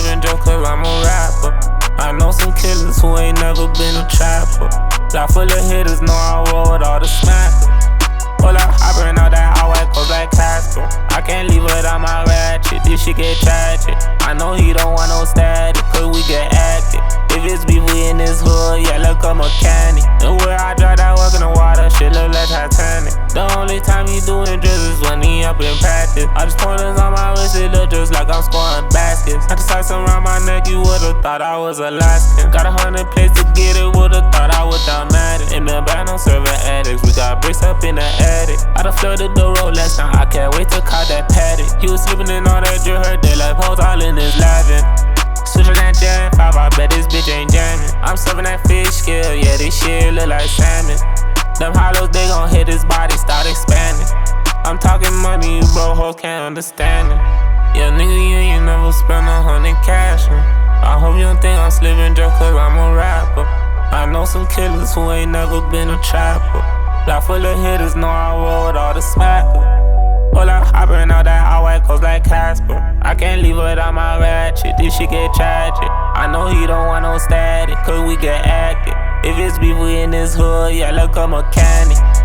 living just cause I'm a rapper. I know some killers who ain't never been a trapper. Block full of hitters, know I roll with all the smackers. Pull up, I burn out that hot white coat like Castro. I can't leave without my ratchet, this shit get tragic. I know he don't want no static, cause we get active. If it's beef, we in this hood, yeah, look, I'm a mechanic. And where I drive that work in the water, shit look like Titanic. The only time he doing drills is when he up in practice. All these pointers on my wrist, it look just like I'm scoring baskets. I just tied some around my neck, you would've thought I was Alaskan. Got 100 plays to get it, would've thought I was Dalmatic. In the back, no serving addicts, we got bricks up in the attic. I done flooded the road last time, I can't wait to call that paddock. He was sleeping in all that drill, heard they like hoes all in his laughing. Switching that Jan 5, I bet this bitch ain't jamming. I'm serving that fish scale, yeah, this shit look like salmon. Them hollows, they gon' hit his body, start expanding. I'm talking money, you bro, hoes can't understand it. Yeah, nigga, you ain't never spent 100 cash. I hope you don't think I'm slipping just cause I'm a rapper. I know some killers who ain't never been a trapper. Block full of hitters, know I roll with all the smackers. Pull up, I burn out that hot white coat like Casper. I can't leave without my ratchet, this shit get tragic. I know he don't want no static, cause we get active. If it's beef, we in this hood, yeah, look, I'm a mechanic.